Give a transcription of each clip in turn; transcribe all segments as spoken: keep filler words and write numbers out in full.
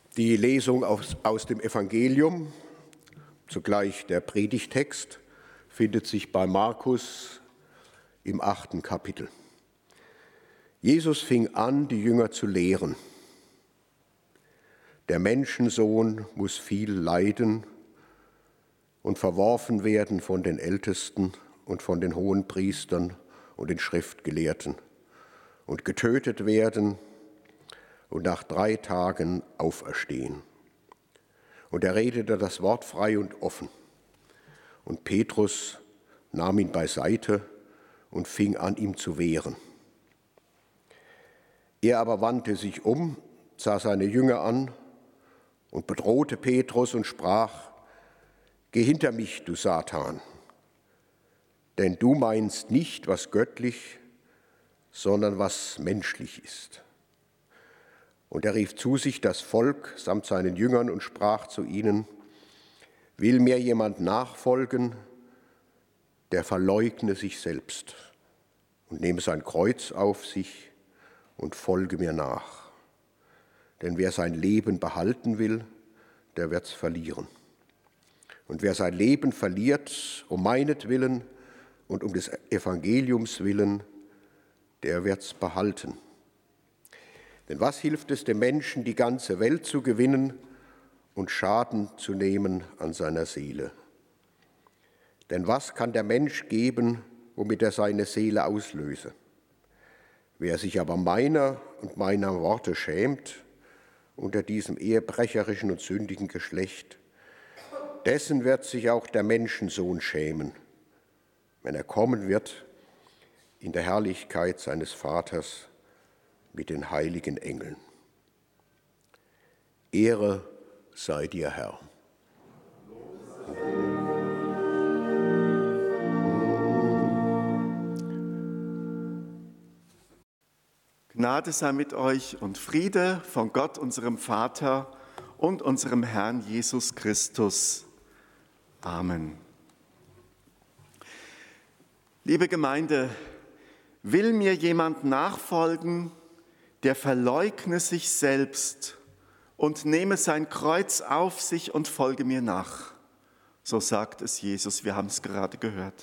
Die Lesung aus, aus dem Evangelium, zugleich der Predigtext, findet sich bei Markus im achten Kapitel. Jesus fing an, die Jünger zu lehren. Der Menschensohn muss viel leiden und verworfen werden von den Ältesten und von den Hohenpriestern und den Schriftgelehrten und getötet werden und nach drei Tagen auferstehen. Und er redete das Wort frei und offen. Und Petrus nahm ihn beiseite und fing an, ihm zu wehren. Er aber wandte sich um, sah seine Jünger an und bedrohte Petrus und sprach: Geh hinter mich, du Satan, denn du meinst nicht, was göttlich, sondern was menschlich ist. Und er rief zu sich das Volk samt seinen Jüngern und sprach zu ihnen: Will mir jemand nachfolgen, der verleugne sich selbst und nehme sein Kreuz auf sich und folge mir nach. Denn wer sein Leben behalten will, der wird's verlieren. Und wer sein Leben verliert, um meinetwillen und um des Evangeliums willen, der wird's behalten. Denn was hilft es dem Menschen, die ganze Welt zu gewinnen und Schaden zu nehmen an seiner Seele? Denn was kann der Mensch geben, womit er seine Seele auslöse? Wer sich aber meiner und meiner Worte schämt, unter diesem ehebrecherischen und sündigen Geschlecht, dessen wird sich auch der Menschensohn schämen, wenn er kommen wird in der Herrlichkeit seines Vaters mit den heiligen Engeln. Ehre sei dir, Herr. Gnade sei mit euch und Friede von Gott, unserem Vater und unserem Herrn Jesus Christus. Amen. Liebe Gemeinde, will mir jemand nachfolgen, der verleugne sich selbst und nehme sein Kreuz auf sich und folge mir nach. So sagt es Jesus, wir haben es gerade gehört.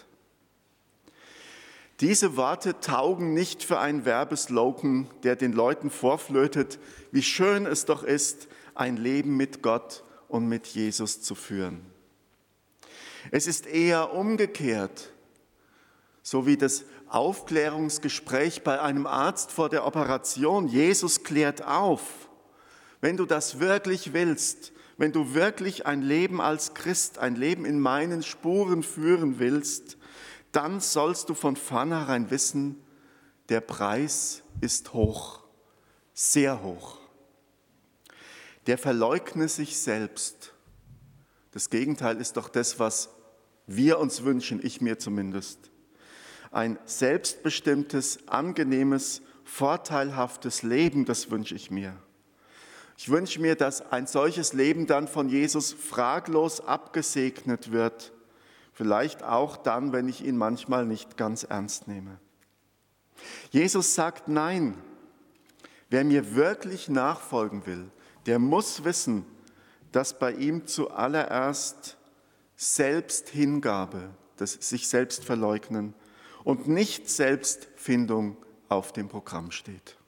Diese Worte taugen nicht für einen Werbeslogan, der den Leuten vorflötet, wie schön es doch ist, ein Leben mit Gott und mit Jesus zu führen. Es ist eher umgekehrt, so wie das Aufklärungsgespräch bei einem Arzt vor der Operation. Jesus klärt auf. Wenn du das wirklich willst, wenn du wirklich ein Leben als Christ, ein Leben in meinen Spuren führen willst, dann sollst du von vornherein wissen, der Preis ist hoch, sehr hoch. Der verleugne sich selbst. Das Gegenteil ist doch das, was wir uns wünschen, ich mir zumindest. Ein selbstbestimmtes, angenehmes, vorteilhaftes Leben, das wünsche ich mir. Ich wünsche mir, dass ein solches Leben dann von Jesus fraglos abgesegnet wird. Vielleicht auch dann, wenn ich ihn manchmal nicht ganz ernst nehme. Jesus sagt nein. Wer mir wirklich nachfolgen will, der muss wissen, dass bei ihm zuallererst Selbsthingabe, das sich selbst verleugnen und nicht Selbstfindung auf dem Programm steht.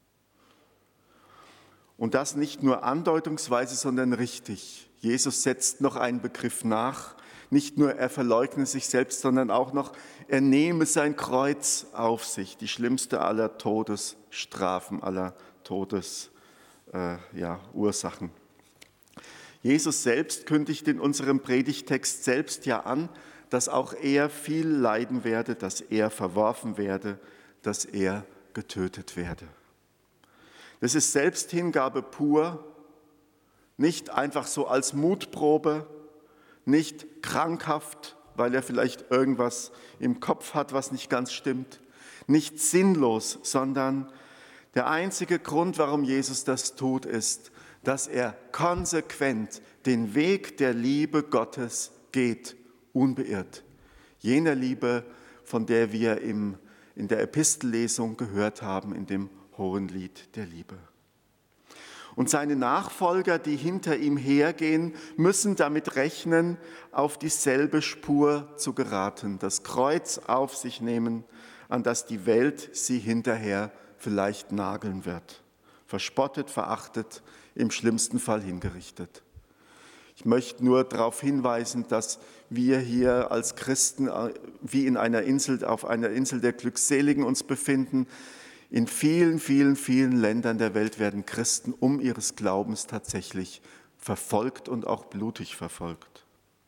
Und das nicht nur andeutungsweise, sondern richtig. Jesus setzt noch einen Begriff nach. Nicht nur er verleugne sich selbst, sondern auch noch, er nehme sein Kreuz auf sich, die schlimmste aller Todesstrafen, aller Todesursachen. Äh, ja, Ursachen. Jesus selbst kündigt in unserem Predigtext selbst ja an, dass auch er viel leiden werde, dass er verworfen werde, dass er getötet werde. Das ist Selbsthingabe pur, nicht einfach so als Mutprobe, nicht krankhaft, weil er vielleicht irgendwas im Kopf hat, was nicht ganz stimmt, nicht sinnlos, sondern der einzige Grund, warum Jesus das tut, ist, dass er konsequent den Weg der Liebe Gottes geht, unbeirrt. Jener Liebe, von der wir im, in der Epistellesung gehört haben, in dem Hohenlied der Liebe. Und seine Nachfolger, die hinter ihm hergehen, müssen damit rechnen, auf dieselbe Spur zu geraten, das Kreuz auf sich nehmen, an das die Welt sie hinterher vielleicht nageln wird. Verspottet, verachtet, im schlimmsten Fall hingerichtet. Ich möchte nur darauf hinweisen, dass wir hier als Christen wie in einer Insel, auf einer Insel der Glückseligen uns befinden. In vielen, vielen, vielen Ländern der Welt werden Christen um ihres Glaubens tatsächlich verfolgt und auch blutig verfolgt.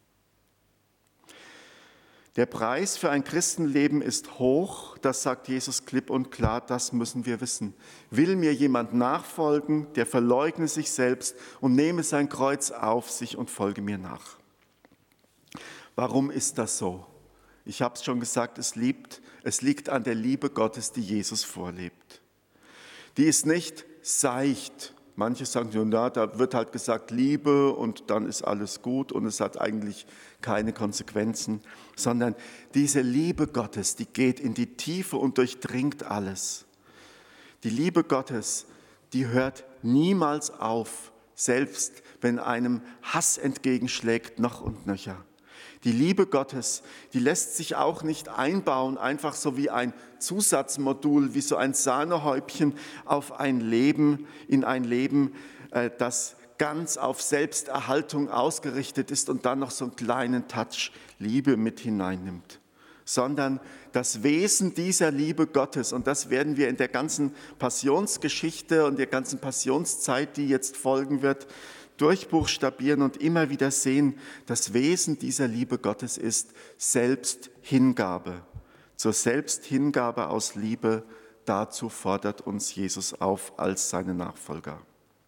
Der Preis für ein Christenleben ist hoch, das sagt Jesus klipp und klar, das müssen wir wissen. Will mir jemand nachfolgen, der verleugne sich selbst und nehme sein Kreuz auf sich und folge mir nach. Warum ist das so? Ich habe es schon gesagt, es liegt, es liegt an der Liebe Gottes, die Jesus vorlebt. Die ist nicht seicht. Manche sagen, ja, da wird halt gesagt Liebe und dann ist alles gut und es hat eigentlich keine Konsequenzen, sondern diese Liebe Gottes, die geht in die Tiefe und durchdringt alles. Die Liebe Gottes, die hört niemals auf, selbst wenn einem Hass entgegenschlägt, noch und nöcher. Die Liebe Gottes, die lässt sich auch nicht einbauen, einfach so wie ein Zusatzmodul, wie so ein Sahnehäubchen auf ein Leben, in ein Leben, das ganz auf Selbsterhaltung ausgerichtet ist und dann noch so einen kleinen Touch Liebe mit hineinnimmt. Sondern das Wesen dieser Liebe Gottes, und das werden wir in der ganzen Passionsgeschichte und der ganzen Passionszeit, die jetzt folgen wird, durchbuchstabieren und immer wieder sehen, das Wesen dieser Liebe Gottes ist Selbsthingabe. Zur Selbsthingabe aus Liebe, dazu fordert uns Jesus auf als seine Nachfolger.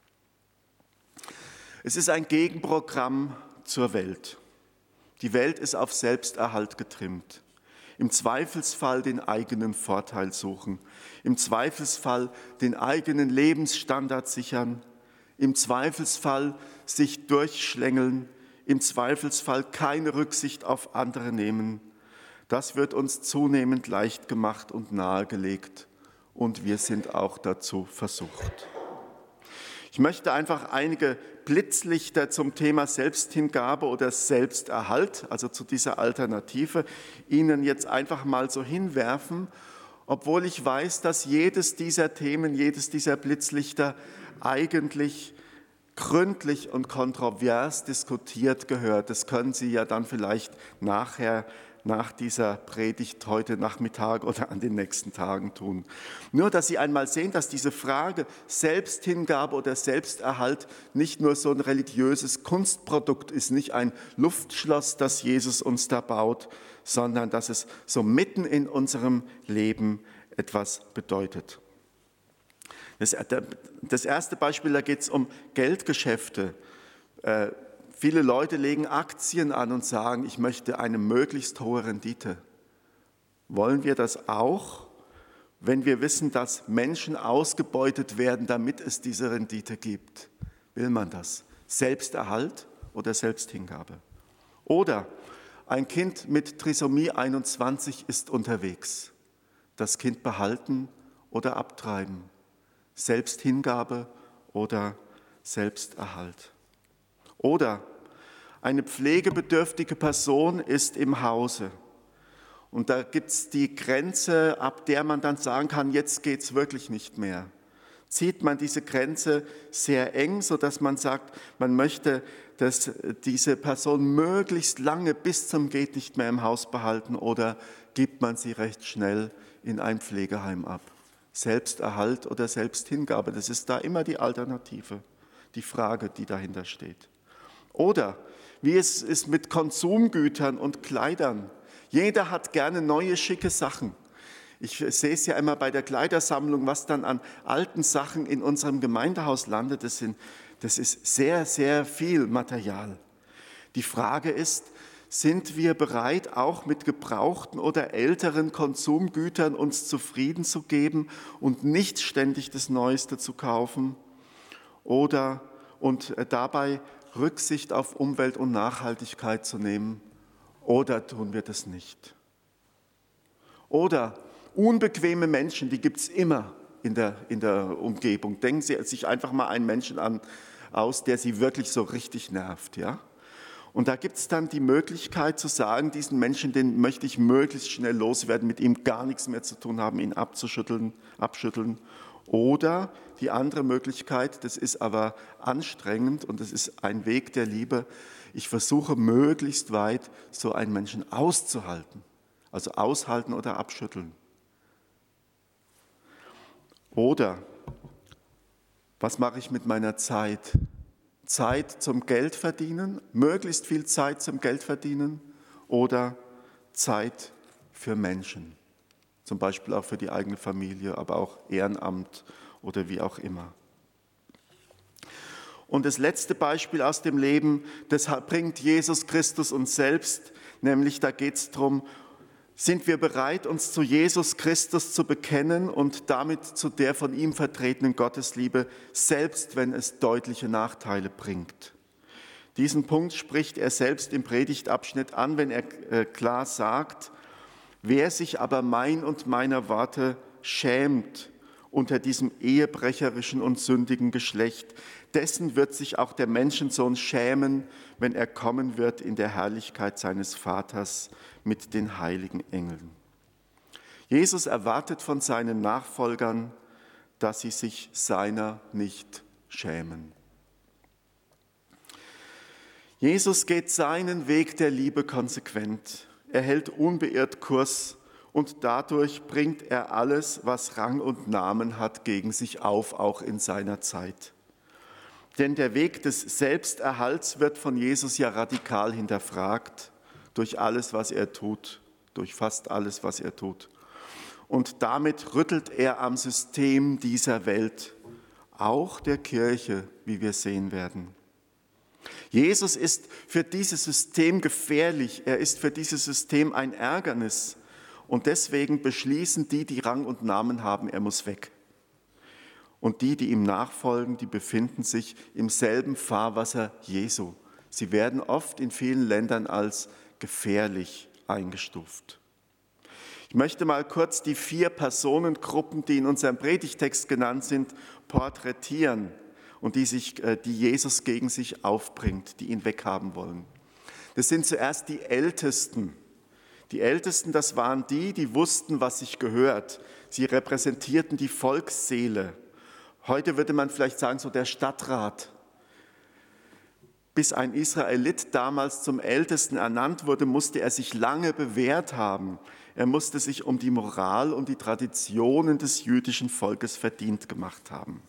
Es ist ein Gegenprogramm zur Welt. Die Welt ist auf Selbsterhalt getrimmt. Im Zweifelsfall den eigenen Vorteil suchen, im Zweifelsfall den eigenen Lebensstandard sichern, im Zweifelsfall sich durchschlängeln, im Zweifelsfall keine Rücksicht auf andere nehmen. Das wird uns zunehmend leicht gemacht und nahegelegt und wir sind auch dazu versucht. Ich möchte einfach einige Blitzlichter zum Thema Selbsthingabe oder Selbsterhalt, also zu dieser Alternative, Ihnen jetzt einfach mal so hinwerfen, obwohl ich weiß, dass jedes dieser Themen, jedes dieser Blitzlichter eigentlich gründlich und kontrovers diskutiert gehört. Das können Sie ja dann vielleicht nachher, nach dieser Predigt heute Nachmittag oder an den nächsten Tagen tun. Nur, dass Sie einmal sehen, dass diese Frage Selbsthingabe oder Selbsterhalt nicht nur so ein religiöses Kunstprodukt ist, nicht ein Luftschloss, das Jesus uns da baut, sondern dass es so mitten in unserem Leben etwas bedeutet. Das, das erste Beispiel, da geht es um Geldgeschäfte. Äh, viele Leute legen Aktien an und sagen, ich möchte eine möglichst hohe Rendite. Wollen wir das auch, wenn wir wissen, dass Menschen ausgebeutet werden, damit es diese Rendite gibt? Will man das? Selbsterhalt oder Selbsthingabe? Oder ein Kind mit Trisomie einundzwanzig ist unterwegs. Das Kind behalten oder abtreiben? Selbsthingabe oder Selbsterhalt. Oder eine pflegebedürftige Person ist im Hause und da gibt es die Grenze, ab der man dann sagen kann, jetzt geht es wirklich nicht mehr. Zieht man diese Grenze sehr eng, sodass man sagt, man möchte, dass diese Person möglichst lange bis zum geht nicht mehr im Haus behalten, oder gibt man sie recht schnell in ein Pflegeheim ab? Selbsterhalt oder Selbsthingabe, das ist da immer die Alternative, die Frage, die dahinter steht. Oder wie es ist mit Konsumgütern und Kleidern. Jeder hat gerne neue, schicke Sachen. Ich sehe es ja immer bei der Kleidersammlung, was dann an alten Sachen in unserem Gemeindehaus landet. Das, sind, das ist sehr, sehr viel Material. Die Frage ist, sind wir bereit, auch mit gebrauchten oder älteren Konsumgütern uns zufrieden zu geben und nicht ständig das Neueste zu kaufen? Oder und dabei Rücksicht auf Umwelt und Nachhaltigkeit zu nehmen? Oder tun wir das nicht? Oder unbequeme Menschen, die gibt es immer. in der, in der Umgebung. Denken Sie sich einfach mal einen Menschen an, aus, der Sie wirklich so richtig nervt. Ja? Und da gibt es dann die Möglichkeit zu sagen, diesen Menschen, den möchte ich möglichst schnell loswerden, mit ihm gar nichts mehr zu tun haben, ihn abzuschütteln, abschütteln. Oder die andere Möglichkeit, das ist aber anstrengend und das ist ein Weg der Liebe, ich versuche möglichst weit so einen Menschen auszuhalten. Also aushalten oder abschütteln. Oder, was mache ich mit meiner Zeit? Zeit zum Geld verdienen, möglichst viel Zeit zum Geld verdienen oder Zeit für Menschen. Zum Beispiel auch für die eigene Familie, aber auch Ehrenamt oder wie auch immer. Und das letzte Beispiel aus dem Leben, das bringt Jesus Christus uns selbst, nämlich da geht es darum, sind wir bereit, uns zu Jesus Christus zu bekennen und damit zu der von ihm vertretenen Gottesliebe, selbst wenn es deutliche Nachteile bringt. Diesen Punkt spricht er selbst im Predigtabschnitt an, wenn er klar sagt, wer sich aber mein und meiner Worte schämt unter diesem ehebrecherischen und sündigen Geschlecht, dessen wird sich auch der Menschensohn schämen, wenn er kommen wird in der Herrlichkeit seines Vaters mit den heiligen Engeln. Jesus erwartet von seinen Nachfolgern, dass sie sich seiner nicht schämen. Jesus geht seinen Weg der Liebe konsequent. Er hält unbeirrt Kurs und dadurch bringt er alles, was Rang und Namen hat, gegen sich auf, auch in seiner Zeit. Denn der Weg des Selbsterhalts wird von Jesus ja radikal hinterfragt durch alles, was er tut, durch fast alles, was er tut. Und damit rüttelt er am System dieser Welt, auch der Kirche, wie wir sehen werden. Jesus ist für dieses System gefährlich, er ist für dieses System ein Ärgernis. Und deswegen beschließen die, die Rang und Namen haben, er muss weg. Und die, die ihm nachfolgen, die befinden sich im selben Fahrwasser Jesu. Sie werden oft in vielen Ländern als gefährlich eingestuft. Ich möchte mal kurz die vier Personengruppen, die in unserem Predigtext genannt sind, porträtieren und die, sich, die Jesus gegen sich aufbringt, die ihn weghaben wollen. Das sind zuerst die Ältesten. Die Ältesten, das waren die, die wussten, was sich gehört. Sie repräsentierten die Volksseele. Heute würde man vielleicht sagen, so der Stadtrat. Bis ein Israelit damals zum Ältesten ernannt wurde, musste er sich lange bewährt haben. Er musste sich um die Moral und die Traditionen des jüdischen Volkes verdient gemacht haben.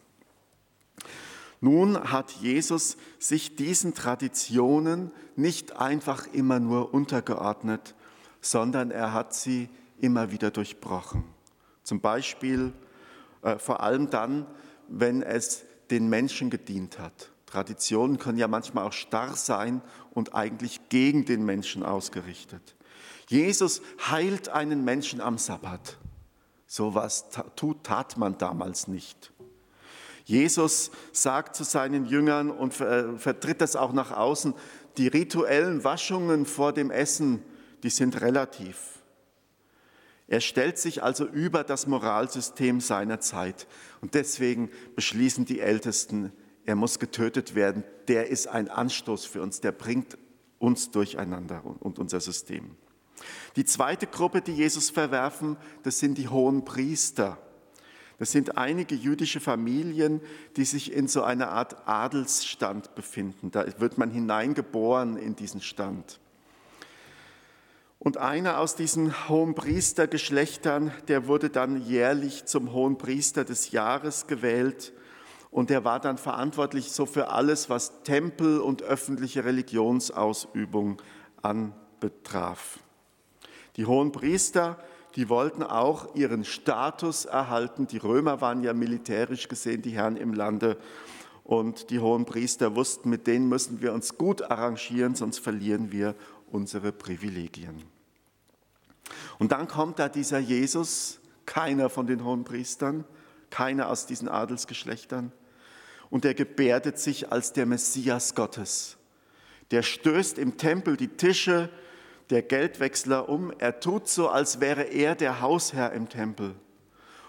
Nun hat Jesus sich diesen Traditionen nicht einfach immer nur untergeordnet, sondern er hat sie immer wieder durchbrochen. Zum Beispiel äh, vor allem dann, wenn es den Menschen gedient hat. Traditionen können ja manchmal auch starr sein und eigentlich gegen den Menschen ausgerichtet. Jesus heilt einen Menschen am Sabbat. So was tut, tat man damals nicht. Jesus sagt zu seinen Jüngern und vertritt das auch nach außen, die rituellen Waschungen vor dem Essen, die sind relativ. Er stellt sich also über das Moralsystem seiner Zeit. Und deswegen beschließen die Ältesten, er muss getötet werden. Der ist ein Anstoß für uns, der bringt uns durcheinander und unser System. Die zweite Gruppe, die Jesus verwerfen, das sind die hohen Priester. Das sind einige jüdische Familien, die sich in so einer Art Adelsstand befinden. Da wird man hineingeboren in diesen Stand. Und einer aus diesen Hohenpriestergeschlechtern, der wurde dann jährlich zum Hohenpriester des Jahres gewählt und der war dann verantwortlich so für alles, was Tempel und öffentliche Religionsausübung anbetraf. Die Hohenpriester, die wollten auch ihren Status erhalten. Die Römer waren ja militärisch gesehen die Herren im Lande und die Hohenpriester wussten, mit denen müssen wir uns gut arrangieren, sonst verlieren wir unsere Privilegien. Und dann kommt da dieser Jesus, keiner von den Hohenpriestern, keiner aus diesen Adelsgeschlechtern, und er gebärdet sich als der Messias Gottes. Der stößt im Tempel die Tische der Geldwechsler um, er tut so, als wäre er der Hausherr im Tempel.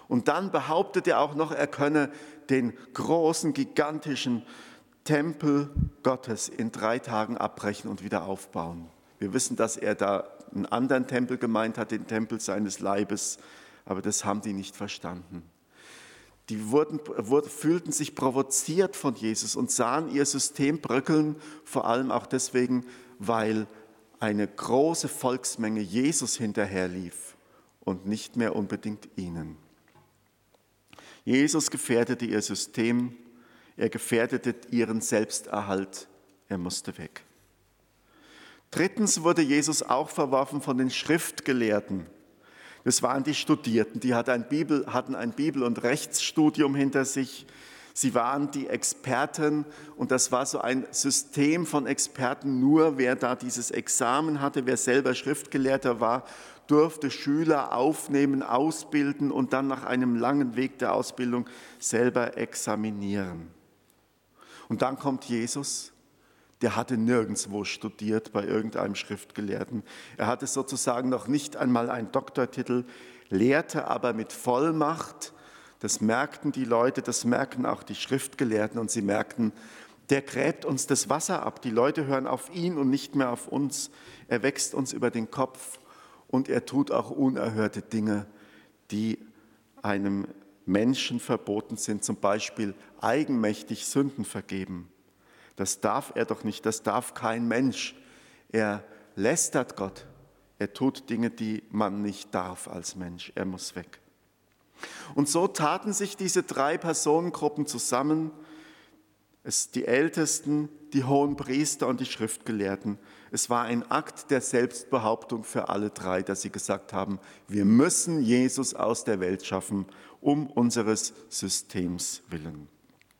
Und dann behauptet er auch noch, er könne den großen, gigantischen Tempel Gottes in drei Tagen abbrechen und wieder aufbauen. Wir wissen, dass er da einen anderen Tempel gemeint hat, den Tempel seines Leibes, aber das haben die nicht verstanden. Die wurden, wurden, fühlten sich provoziert von Jesus und sahen ihr System bröckeln, vor allem auch deswegen, weil eine große Volksmenge Jesus hinterherlief und nicht mehr unbedingt ihnen. Jesus gefährdete ihr System, er gefährdete ihren Selbsterhalt, er musste weg. Drittens wurde Jesus auch verworfen von den Schriftgelehrten. Das waren die Studierten, die hatten ein Bibel, hatten ein Bibel- und Rechtsstudium hinter sich. Sie waren die Experten und das war so ein System von Experten. Nur wer da dieses Examen hatte, wer selber Schriftgelehrter war, durfte Schüler aufnehmen, ausbilden und dann nach einem langen Weg der Ausbildung selber examinieren. Und dann kommt Jesus, der hatte nirgendwo studiert bei irgendeinem Schriftgelehrten. Er hatte sozusagen noch nicht einmal einen Doktortitel, lehrte aber mit Vollmacht. Das merkten die Leute, das merken auch die Schriftgelehrten und sie merkten, der gräbt uns das Wasser ab. Die Leute hören auf ihn und nicht mehr auf uns. Er wächst uns über den Kopf und er tut auch unerhörte Dinge, die einem Menschen verboten sind, zum Beispiel eigenmächtig Sünden vergeben. Das darf er doch nicht, das darf kein Mensch. Er lästert Gott. Er tut Dinge, die man nicht darf als Mensch. Er muss weg. Und so taten sich diese drei Personengruppen zusammen, es, die Ältesten, die Hohenpriester und die Schriftgelehrten. Es war ein Akt der Selbstbehauptung für alle drei, dass sie gesagt haben, wir müssen Jesus aus der Welt schaffen, um unseres Systems willen.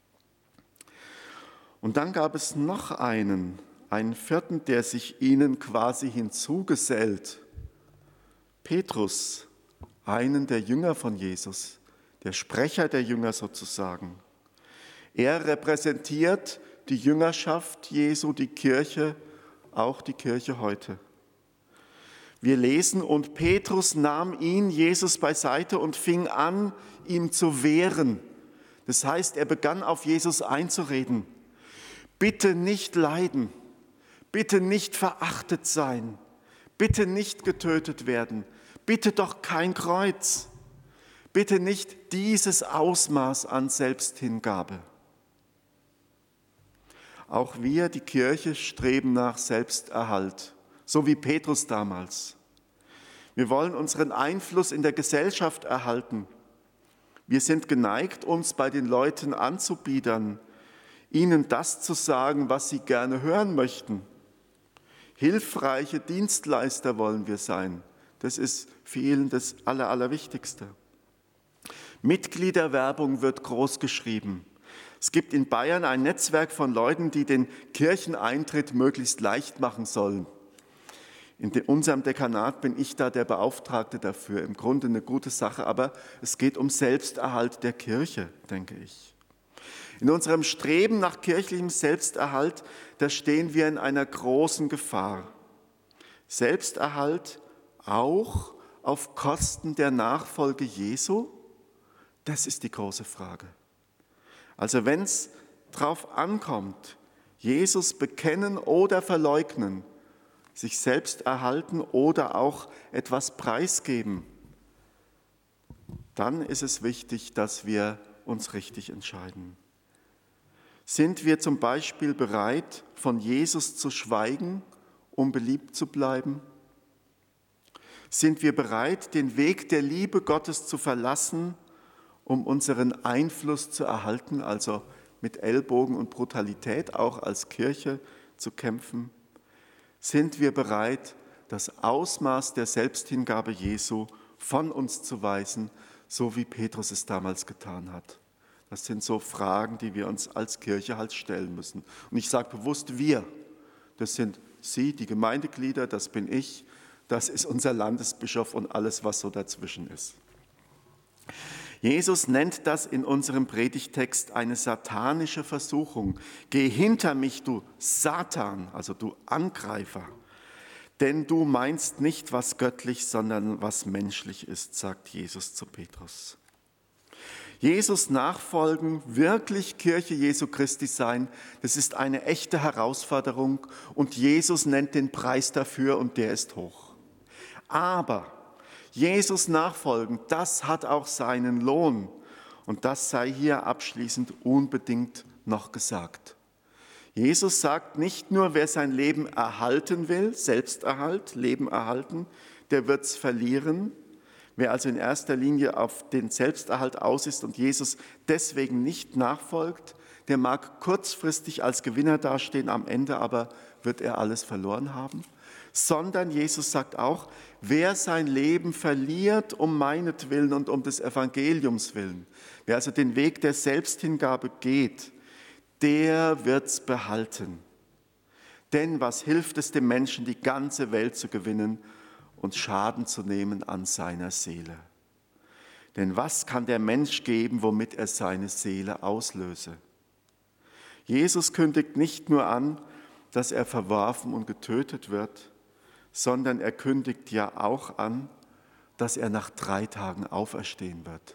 Und dann gab es noch einen, einen vierten, der sich ihnen quasi hinzugesellt. Petrus, einen der Jünger von Jesus, der Sprecher der Jünger sozusagen. Er repräsentiert die Jüngerschaft Jesu, die Kirche, auch die Kirche heute. Wir lesen, und Petrus nahm ihn, Jesus, beiseite und fing an, ihm zu wehren. Das heißt, er begann auf Jesus einzureden. Bitte nicht leiden, bitte nicht verachtet sein, bitte nicht getötet werden, bitte doch kein Kreuz, bitte nicht dieses Ausmaß an Selbsthingabe. Auch wir, die Kirche, streben nach Selbsterhalt, so wie Petrus damals. Wir wollen unseren Einfluss in der Gesellschaft erhalten. Wir sind geneigt, uns bei den Leuten anzubiedern, ihnen das zu sagen, was sie gerne hören möchten. Hilfreiche Dienstleister wollen wir sein. Das ist vielen das Aller, Allerwichtigste. Mitgliederwerbung wird groß geschrieben. Es gibt in Bayern ein Netzwerk von Leuten, die den Kircheneintritt möglichst leicht machen sollen. In unserem Dekanat bin ich da der Beauftragte dafür. Im Grunde eine gute Sache, aber es geht um Selbsterhalt der Kirche, denke ich. In unserem Streben nach kirchlichem Selbsterhalt, da stehen wir in einer großen Gefahr. Selbsterhalt auch auf Kosten der Nachfolge Jesu? Das ist die große Frage. Also wenn es darauf ankommt, Jesus bekennen oder verleugnen, sich selbst erhalten oder auch etwas preisgeben, dann ist es wichtig, dass wir uns richtig entscheiden. Sind wir zum Beispiel bereit, von Jesus zu schweigen, um beliebt zu bleiben? Sind wir bereit, den Weg der Liebe Gottes zu verlassen, um unseren Einfluss zu erhalten, also mit Ellbogen und Brutalität auch als Kirche zu kämpfen? Sind wir bereit, das Ausmaß der Selbsthingabe Jesu von uns zu weisen, so wie Petrus es damals getan hat? Das sind so Fragen, die wir uns als Kirche halt stellen müssen. Und ich sage bewusst wir. Das sind Sie, die Gemeindeglieder, das bin ich, das ist unser Landesbischof und alles, was so dazwischen ist. Jesus nennt das in unserem Predigtext eine satanische Versuchung. Geh hinter mich, du Satan, also du Angreifer, denn du meinst nicht, was göttlich, sondern was menschlich ist, sagt Jesus zu Petrus. Jesus nachfolgen, wirklich Kirche Jesu Christi sein, das ist eine echte Herausforderung und Jesus nennt den Preis dafür und der ist hoch. Aber Jesus nachfolgen, das hat auch seinen Lohn und das sei hier abschließend unbedingt noch gesagt. Jesus sagt nicht nur, wer sein Leben erhalten will, Selbsterhalt, Leben erhalten, der wird es verlieren. Wer also in erster Linie auf den Selbsterhalt aus ist und Jesus deswegen nicht nachfolgt, der mag kurzfristig als Gewinner dastehen, am Ende aber wird er alles verloren haben. Sondern Jesus sagt auch, wer sein Leben verliert um meinetwillen und um des Evangeliums willen, wer also den Weg der Selbsthingabe geht, der wird's behalten. Denn was hilft es dem Menschen, die ganze Welt zu gewinnen und Schaden zu nehmen an seiner Seele? Denn was kann der Mensch geben, womit er seine Seele auslöse? Jesus kündigt nicht nur an, dass er verworfen und getötet wird, sondern er kündigt ja auch an, dass er nach drei Tagen auferstehen wird.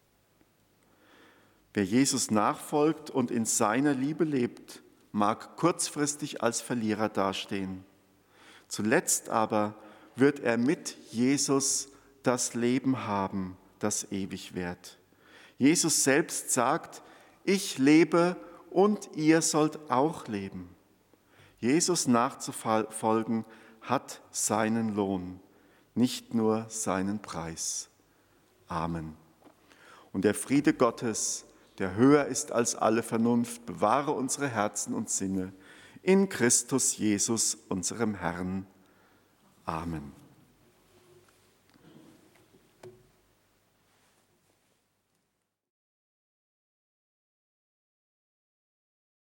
Wer Jesus nachfolgt und in seiner Liebe lebt, mag kurzfristig als Verlierer dastehen. Zuletzt aber wird er mit Jesus das Leben haben, das ewig währt. Jesus selbst sagt, ich lebe und ihr sollt auch leben. Jesus nachzufolgen hat seinen Lohn, nicht nur seinen Preis. Amen. Und der Friede Gottes, der höher ist als alle Vernunft, bewahre unsere Herzen und Sinne in Christus Jesus, unserem Herrn. Amen.